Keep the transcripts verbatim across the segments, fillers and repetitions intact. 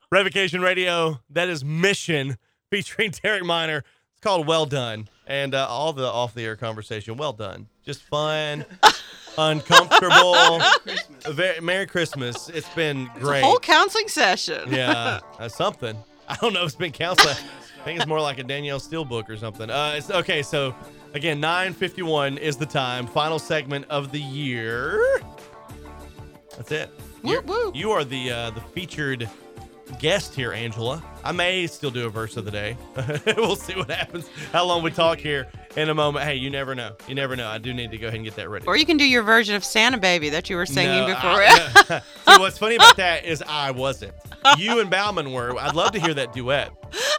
Revocation Radio, that is Mission, featuring Derek Minor. It's called Well Done. And uh, all the off-the-air conversation, well done. Just fun, uncomfortable. Very, Merry Christmas. It's been great. It's a whole counseling session. Yeah, uh, something. I don't know if it's been counseling. I think it's more like a Danielle Steele book or something. Uh, it's, okay, so, again, nine fifty-one is the time. Final segment of the year. That's it. Woo, woo. You are the uh, the featured guest here, Angela. I may still do a verse of the day. We'll see what happens. How long we talk here in a moment. Hey, you never know. You never know. I do need to go ahead and get that ready. Or you can do your version of Santa Baby that you were singing no, before. I, See, what's funny about that is I wasn't. You and Bauman were. I'd love to hear that duet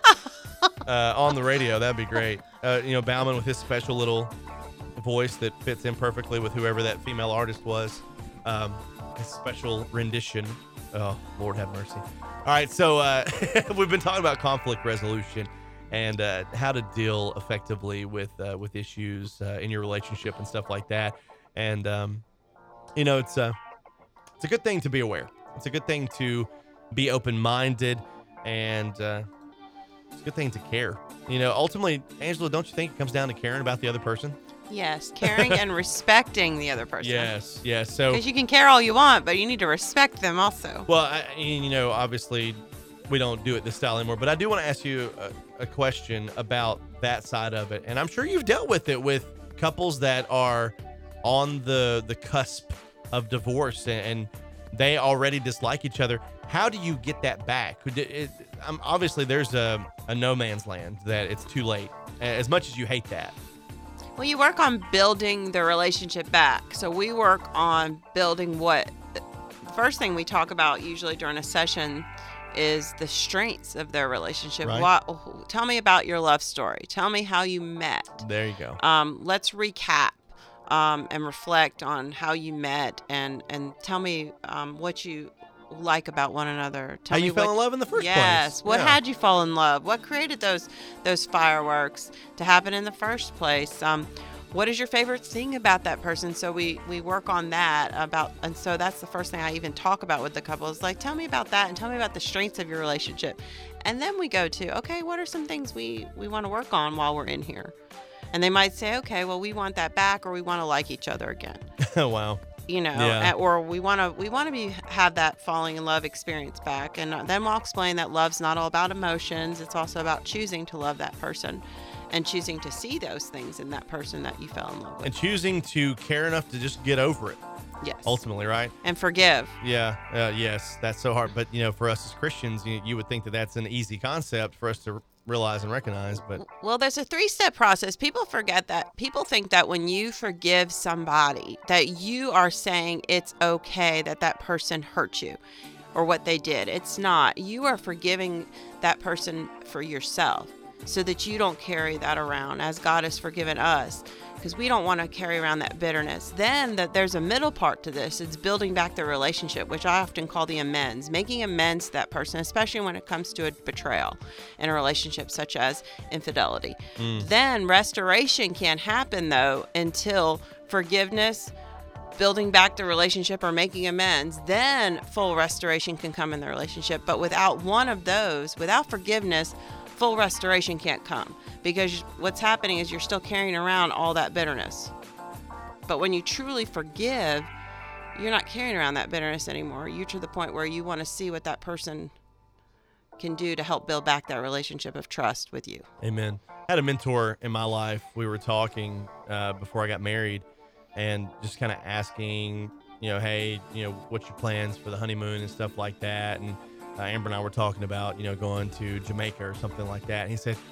uh, on the radio. That'd be great. Uh, you know, Bauman with his special little voice that fits in perfectly with whoever that female artist was. Um, his special rendition. Oh, Lord have mercy. All right, so uh, we've been talking about conflict resolution and uh, how to deal effectively with uh, with issues uh, in your relationship and stuff like that. And um, you know, it's a it's a good thing to be aware. It's a good thing to be open-minded, and uh, it's a good thing to care. You know, ultimately, Angela, don't you think it comes down to caring about the other person? Yes, caring and respecting the other person. Yes, yes. So because you can care all you want, but you need to respect them also. Well, I, you know, obviously, we don't do it this style anymore. But I do want to ask you a, a question about that side of it, and I'm sure you've dealt with it with couples that are on the the cusp of divorce and, and they already dislike each other. How do you get that back? It, it, um, obviously, there's a, a no man's land that it's too late. As much as you hate that. Well, you work on building the relationship back. So we work on building what the first thing we talk about usually during a session is the strengths of their relationship. Right. What, tell me about your love story. Tell me how you met. There you go. Um, let's recap um, and reflect on how you met and, and tell me um, what you like about one another. Tell how me you fell what, in love in the first yes, place. Yes. What yeah. had you fall in love? What created those those fireworks to happen in the first place? Um, what is your favorite thing about that person? So we we work on that about, and so that's the first thing I even talk about with the couple is like, tell me about that and tell me about the strengths of your relationship. And then we go to, okay, what are some things we, we want to work on while we're in here? And they might say, okay, well, we want that back, or we want to like each other again. Oh, wow. You know, yeah. or we want to we want to be have that falling in love experience back, and then we'll explain that love's not all about emotions. It's also about choosing to love that person, and choosing to see those things in that person that you fell in love with, and choosing to care enough to just get over it. Yes. Ultimately, right? And forgive. Yeah. Uh, yes, that's so hard. But you know, for us as Christians, you, you would think that that's an easy concept for us to realize and recognize, but well, there's a three-step process. People forget that. People think that when you forgive somebody, that you are saying it's okay that that person hurt you or what they did. It's not. You are forgiving that person for yourself so that you don't carry that around as God has forgiven us, because we don't want to carry around that bitterness. Then that there's a middle part to this. It's building back the relationship, which I often call the amends, making amends to that person, especially when it comes to a betrayal in a relationship such as infidelity. Mm. Then restoration can't happen, though, until forgiveness, building back the relationship, or making amends. Then full restoration can come in the relationship. But without one of those, without forgiveness, full restoration can't come, because what's happening is you're still carrying around all that bitterness. But when you truly forgive, you're not carrying around that bitterness anymore. You're to the point where you want to see what that person can do to help build back that relationship of trust with you. Amen. I had a mentor in my life. We were talking uh, before I got married, and just kind of asking, you know, hey, you know, what's your plans for the honeymoon and stuff like that. And Uh, Amber and I were talking about, you know, going to Jamaica or something like that. And he said,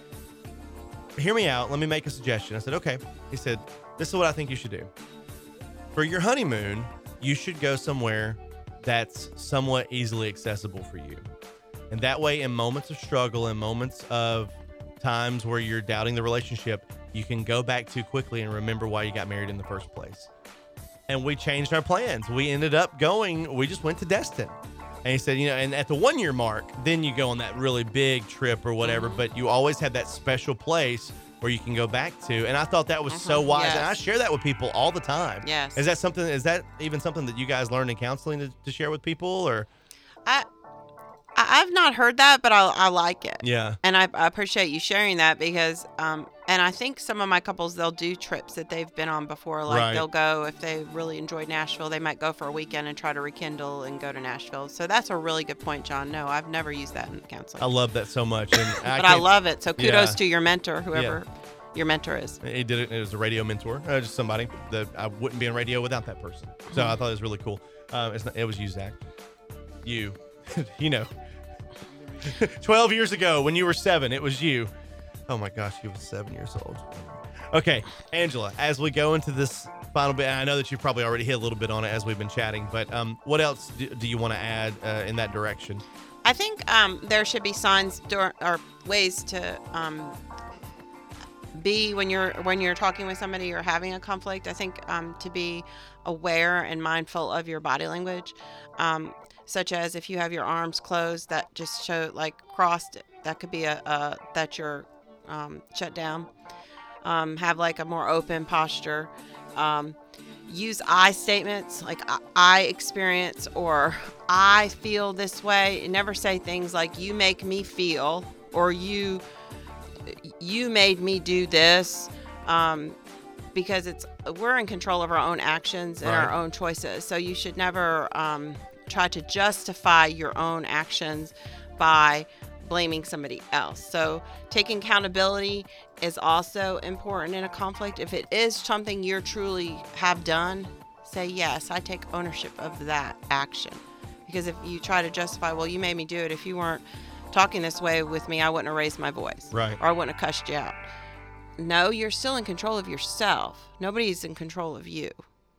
hear me out. Let me make a suggestion. I said, okay. He said, this is what I think you should do. For your honeymoon, you should go somewhere that's somewhat easily accessible for you. And that way, in moments of struggle, in moments of times where you're doubting the relationship, you can go back to quickly and remember why you got married in the first place. And we changed our plans. We ended up going, we just went to Destin. And he said, you know, and at the one year mark, then you go on that really big trip or whatever, but you always have that special place where you can go back to. And I thought that was uh-huh. so wise. Yes. And I share that with people all the time. Yes. Is that something, is that even something that you guys learned in counseling to, to share with people, or? I, I I've not heard that, but I, I like it. Yeah. And I, I appreciate you sharing that because, um, and I think some of my couples, they'll do trips that they've been on before. Like Right. they'll go, if they really enjoyed Nashville, they might go for a weekend and try to rekindle and go to Nashville. So that's a really good point, John. No, I've never used that in counseling. I love that so much. And I but I can't- love it. So kudos Yeah. to your mentor, whoever your mentor is. He did it. It was a radio mentor, uh, just somebody that I wouldn't be in radio without that person. So I thought it was really cool. Uh, it's not, it was you, Zach. You, you know, twelve years ago when you were seven, it was you. Oh my gosh, you were seven years old. Okay, Angela, as we go into this final bit, and I know that you've probably already hit a little bit on it as we've been chatting, but um, what else do, do you want to add uh, in that direction? I think um, there should be signs dur- or ways to um, be when you're when you're talking with somebody or having a conflict. I think um, to be aware and mindful of your body language, um, such as if you have your arms closed, that just show like crossed. That could be a, a that you're um, shut down. Um, have like a more open posture. Um, use I statements like I, I experience or I feel this way. Never say things like you make me feel or you you made me do this, um, because it's we're in control of our own actions and Right. our own choices. So you should never um, try to justify your own actions by blaming somebody else. So taking accountability is also important in a conflict. If it is something you truly have done, say, yes, I take ownership of that action. Because if you try to justify, well, you made me do it. If you weren't talking this way with me, I wouldn't have raised my voice. Right. Or I wouldn't have cussed you out. No, you're still in control of yourself. Nobody's in control of you.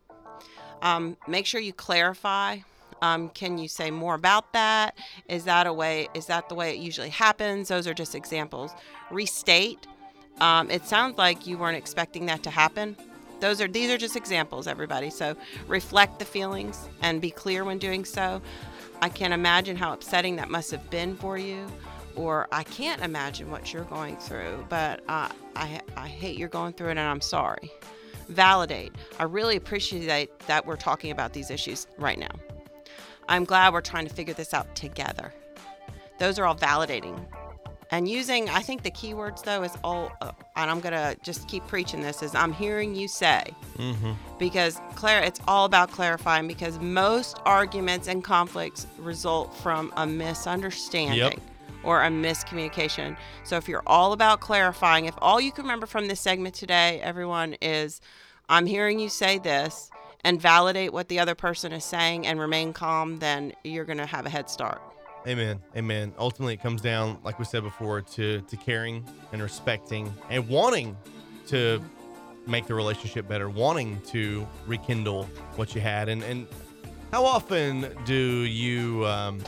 Um, make sure you clarify. Um, can you say more about that? Is that a way? Is that the way it usually happens? Those are just examples. Restate. Um, it sounds like you weren't expecting that to happen. Those are these are just examples, everybody. So reflect the feelings and be clear when doing so. I can't imagine how upsetting that must have been for you, or I can't imagine what you're going through, but uh, I I hate you're going through it, and I'm sorry. Validate. I really appreciate that we're talking about these issues right now. I'm glad we're trying to figure this out together. Those are all validating. And using, I think the key words though is all, uh, and I'm going to just keep preaching this, is I'm hearing you say. Mm-hmm. Because Claire, it's all about clarifying, because most arguments and conflicts result from a misunderstanding Yep. or a miscommunication. So if you're all about clarifying, if all you can remember from this segment today, everyone, is I'm hearing you say this, and validate what the other person is saying and remain calm, then you're going to have a head start. Amen. Amen. Ultimately, it comes down, like we said before, to to caring and respecting and wanting to make the relationship better, wanting to rekindle what you had. And and how often do you, um,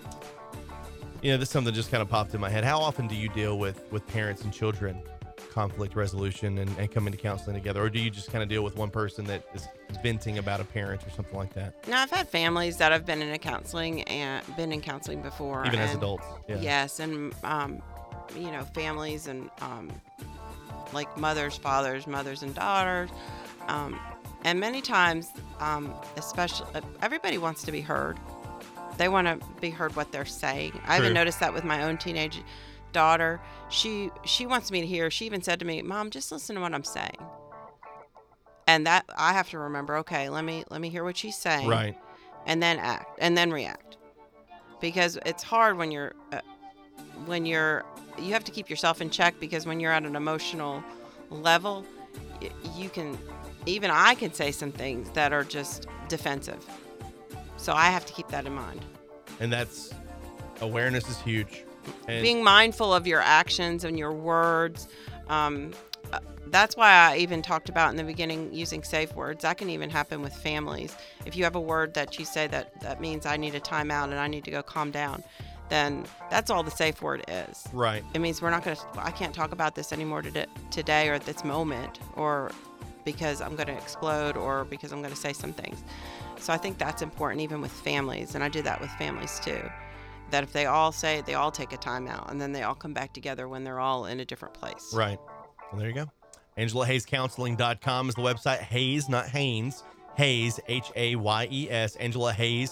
you know, this is something that just kind of popped in my head. How often do you deal with with parents and children conflict resolution and, and coming to counseling together? Or do you just kind of deal with one person that is venting about a parent or something like that? Now, I've had families that have been in a counseling and been in counseling before. Even as and- adults. Yeah. Yes, and um, you know, families and um, like mothers, fathers, mothers and daughters, um, and many times, um, especially everybody wants to be heard. They want to be heard what they're saying. I even True. noticed that with my own teenage daughter. She she wants me to hear. She even said to me, "Mom, just listen to what I'm saying." And that I have to remember. Okay, let me let me hear what she's saying. Right. And then act and then react, because it's hard when you're uh, when you're you have to keep yourself in check, because when you're at an emotional level, y- you can even I can say some things that are just defensive, so I have to keep that in mind. And that's awareness is huge. And Being mindful of your actions and your words. Um, uh, that's why I even talked about in the beginning using safe words. That can even happen with families. If you have a word that you say that that means I need a timeout and I need to go calm down, then that's all the safe word is. right. It means we're not going to, I can't talk about this anymore today, today or at this moment, or because I'm going to explode, or because I'm going to say some things. So I think that's important even with families. And I do that with families too. That if they all say, they all take a timeout, and then they all come back together when they're all in a different place. Right. Well, there you go. Angela Hayes Counseling dot com is the website. Hayes, not Haynes. Hayes, H A Y E S. Angela Hayes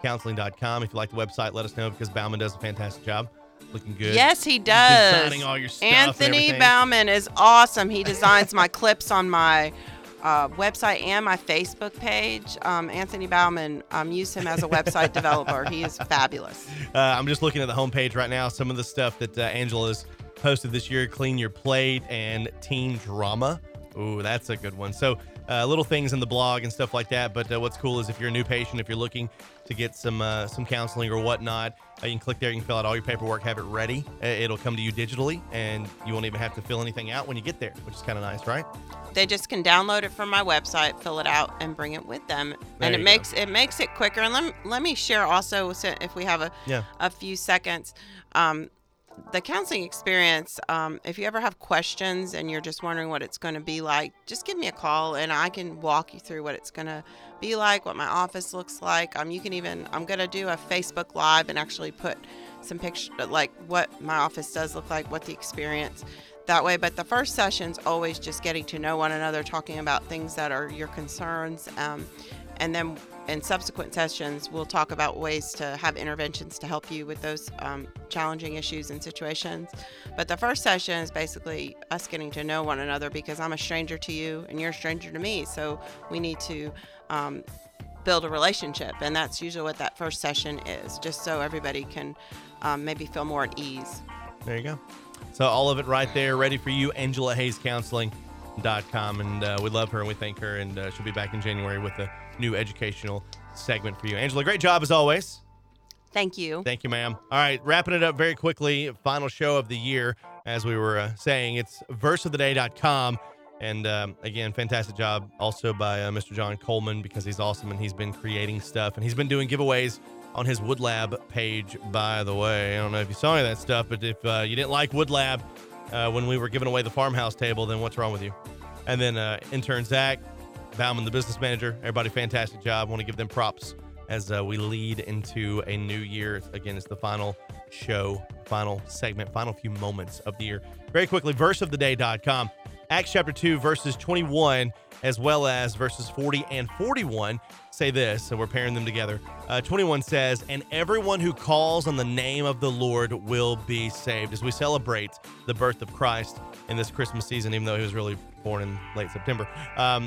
counseling dot com. If you like the website, let us know because Bauman does a fantastic job. Looking good. Yes, he does. Designing all your stuff. Anthony and Bauman is awesome. He designs my clips on my uh, website and my Facebook page. Um, Anthony Bauman, um, use him as a website developer. He is fabulous. Uh, I'm just looking at the homepage right now. Some of the stuff that uh, Angela's posted this year: Clean Your Plate and Teen Drama. Ooh, that's a good one. So uh, little things in the blog and stuff like that. But uh, what's cool is if you're a new patient, if you're looking to get some uh, some counseling or whatnot, uh, you can click there. You can fill out all your paperwork, have it ready. Uh, it'll come to you digitally, and you won't even have to fill anything out when you get there, which is kind of nice, right? They just can download it from my website, fill it out, and bring it with them. There and it you makes go. it makes it quicker. And let me, let me share also, so if we have a Yeah. a few seconds. Um, the counseling experience, um, if you ever have questions and you're just wondering what it's going to be like, just give me a call and I can walk you through what it's going to be like, what my office looks like. Um, you can even, I'm going to do a Facebook Live and actually put some pictures, like what my office does look like, what the experience that way. But the first session's always just getting to know one another, talking about things that are your concerns. Um, and then in subsequent sessions, we'll talk about ways to have interventions to help you with those um, challenging issues and situations. But the first session is basically us getting to know one another because I'm a stranger to you and you're a stranger to me. So we need to um, build a relationship. And that's usually what that first session is, just so everybody can um, maybe feel more at ease. There you go. So all of it right there, ready for you, Angela Hayes Counseling dot com. And uh, we love her and we thank her. And uh, she'll be back in January with a new educational segment for you. Angela, great job as always. Thank you. Thank you, ma'am. All right, wrapping it up very quickly. Final show of the year, as we were uh, saying. It's verse of the day dot com. And um, again, fantastic job also by uh, Mister John Coleman because he's awesome and he's been creating stuff and he's been doing giveaways on his Woodlab page, by the way. I don't know if you saw any of that stuff, but if uh, you didn't like Woodlab uh, when we were giving away the farmhouse table, then what's wrong with you? And then uh, intern Zach, Bauman, the business manager, everybody, fantastic job. Want to give them props as uh, we lead into a new year. Again, it's the final show, final segment, final few moments of the year. Very quickly, verse of the day dot com. Acts chapter two, verses twenty-one, as well as verses forty and forty-one say this, and we're pairing them together. Uh, twenty-one says, and everyone who calls on the name of the Lord will be saved. As we celebrate the birth of Christ in this Christmas season, even though he was really born in late September, um,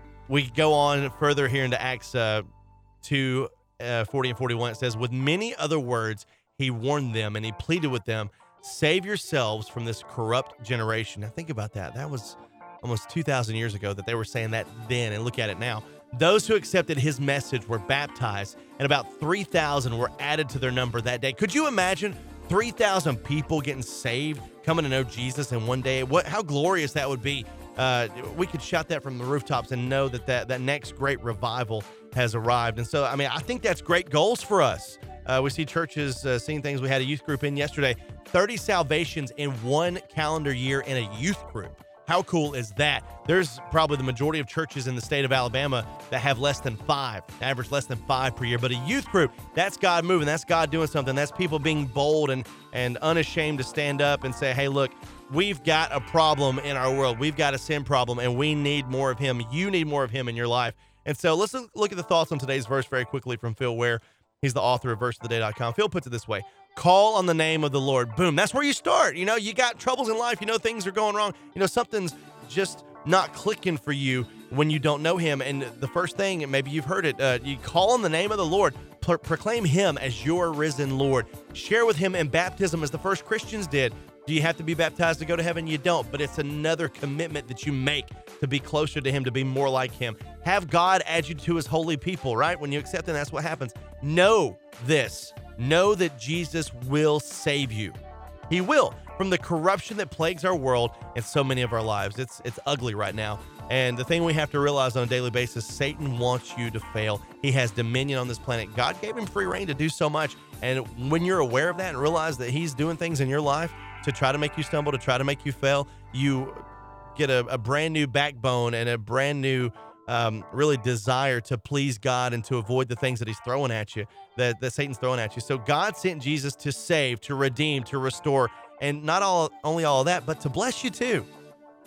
we go on further here into Acts uh, two, uh, forty and forty-one. It says, with many other words, he warned them and he pleaded with them, save yourselves from this corrupt generation. Now think about that. That was almost two thousand years ago that they were saying that then, and look at it now. Those who accepted his message were baptized, and about three thousand were added to their number that day. Could you imagine three thousand people getting saved, coming to know Jesus in one day? What? How glorious that would be. Uh, we could shout that from the rooftops and know that, that that next great revival has arrived. And so, I mean, I think that's great goals for us. Uh, we see churches uh, seeing things. We had a youth group in yesterday, thirty salvations in one calendar year in a youth group. How cool is that? There's probably the majority of churches in the state of Alabama that have less than five, average less than five per year. But a youth group, that's God moving. That's God doing something. That's people being bold and, and unashamed to stand up and say, hey, look, we've got a problem in our world. We've got a sin problem, and we need more of him. You need more of him in your life. And so let's look at the thoughts on today's verse very quickly from Phil Ware. He's the author of verse of the day dot com. Phil puts it this way. Call on the name of the Lord. Boom. That's where you start. You know, you got troubles in life. You know, things are going wrong. You know, something's just not clicking for you when you don't know him. And the first thing, and maybe you've heard it, uh, you call on the name of the Lord. Pro- proclaim him as your risen Lord. Share with him in baptism as the first Christians did. Do you have to be baptized to go to heaven? You don't, but it's another commitment that you make to be closer to him, to be more like him. Have God add you to his holy people, right? When you accept him, that's what happens. Know this. Know that Jesus will save you. He will, from the corruption that plagues our world and so many of our lives. It's it's ugly right now. And the thing we have to realize on a daily basis, Satan wants you to fail. He has dominion on this planet. God gave him free reign to do so much. And when you're aware of that and realize that he's doing things in your life to try to make you stumble, to try to make you fail, you get a, a brand new backbone and a brand new um, really desire to please God and to avoid the things that he's throwing at you, that, that Satan's throwing at you. So God sent Jesus to save, to redeem, to restore, and not all only all of that, but to bless you too.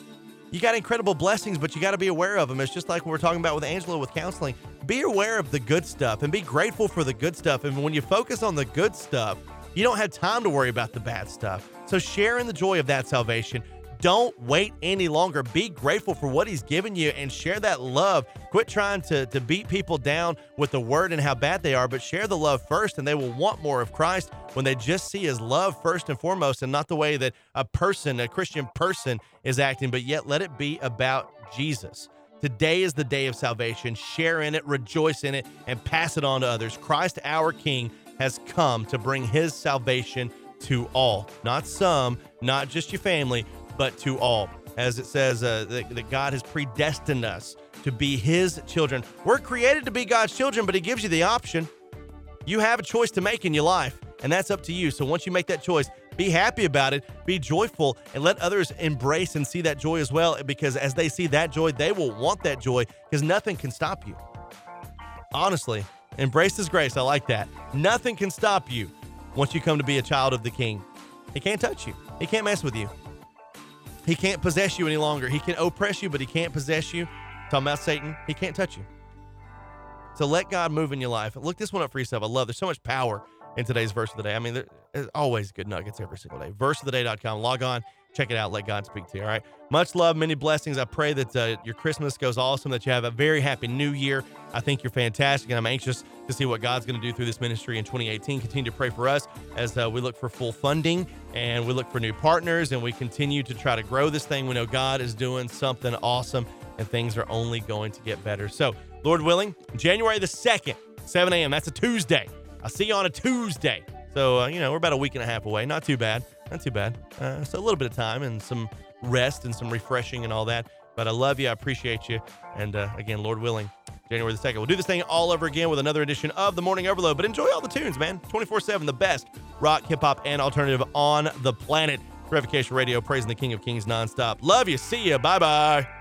You got incredible blessings, but you got to be aware of them. It's just like we we're talking about with Angela with counseling. Be aware of the good stuff and be grateful for the good stuff. And when you focus on the good stuff, you don't have time to worry about the bad stuff. So share in the joy of that salvation. Don't wait any longer. Be grateful for what he's given you and share that love. Quit trying to, to beat people down with the word and how bad they are, but share the love first, and they will want more of Christ when they just see his love first and foremost, and not the way that a person, a Christian person, is acting, but yet let it be about Jesus. Today is the day of salvation. Share in it, rejoice in it, and pass it on to others. Christ, our King, has come to bring his salvation to all, not some, not just your family, but to all. As it says, uh, that, that God has predestined us to be his children. We're created to be God's children, but he gives you the option. You have a choice to make in your life, and that's up to you. So once you make that choice, be happy about it, be joyful, and let others embrace and see that joy as well, because as they see that joy, they will want that joy, because nothing can stop you. Honestly, embrace his grace. I like that. Nothing can stop you once you come to be a child of the King. He can't touch you. He can't mess with you. He can't possess you any longer. He can oppress you, but he can't possess you. Talking about Satan, he can't touch you. So let God move in your life. Look this one up for yourself. I love, there's so much power in today's verse of the day. I mean, there's always good nuggets every single day. verse of the day dot com. Log on, check it out. Let God speak to you. All right. Much love, many blessings. I pray that uh, your Christmas goes awesome, that you have a very happy new year. I think you're fantastic, and I'm anxious to see what God's going to do through this ministry in twenty eighteen. Continue to pray for us as uh, we look for full funding and we look for new partners, and we continue to try to grow this thing. We know God is doing something awesome, and things are only going to get better. So, Lord willing, January the second, seven a.m. That's a Tuesday. I'll see you on a Tuesday. So, uh, you know, we're about a week and a half away. Not too bad. Not too bad. Uh, so a little bit of time and some rest and some refreshing and all that. But I love you. I appreciate you. And uh, again, Lord willing, January the second, we'll do this thing all over again with another edition of the Morning Overload. But enjoy all the tunes, man. twenty-four seven, the best rock, hip hop, and alternative on the planet. Revocation Radio, praising the King of Kings nonstop. Love you. See you. Bye-bye.